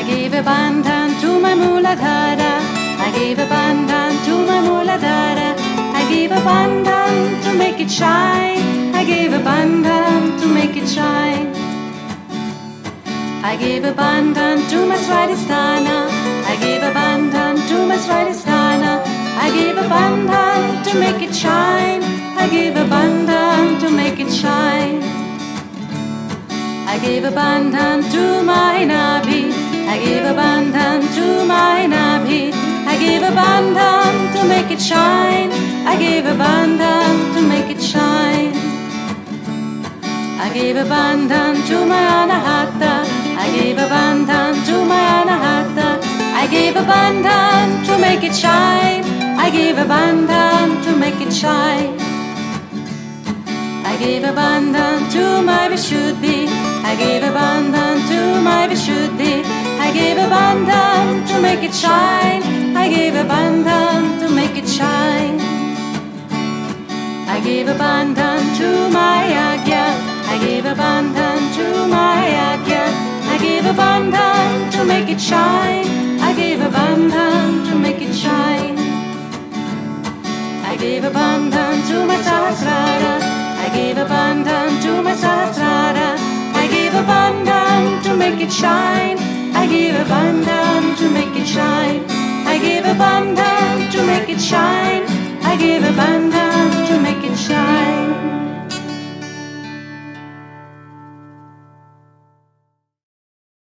gave a bandhan to my Muladhara. I gave a bandhan to my Muladhara. I gave a bandhan to make it shine. I gave a bandhan to make it shine. I gave a bandhan to my Swadhisthana. I gave a bandhan to my Swadhisthana. I gave a bandhan to make it shine. I gave a bandhan to make it shine. I gave a bandhan to my Nabhi. I gave a bandhan to my Nabhi. I gave a bandhan to make it shine. I gave a bandhan to make it shine. I gave a bandhan to my Anahata. I gave a bandhan to my Anahata. I gave a bandhan to make it shine. I gave a bandhan to make it shine. I gave a bandhan to my Vishuddhi. I gave a bandhan to my Vishuddhi. I gave a bandhan to make it shine. I gave a bandhan to make it shine. I gave a bandhan to my Agya. I gave a bandhan to my Agya. I gave a bandhan to make it shine. I gave a bandhan to make it shine. I gave a bandhan to my Sahasrara. I gave a bandhan to my Sahasrara. I gave a bandhan to make it shine. I gave a bandhan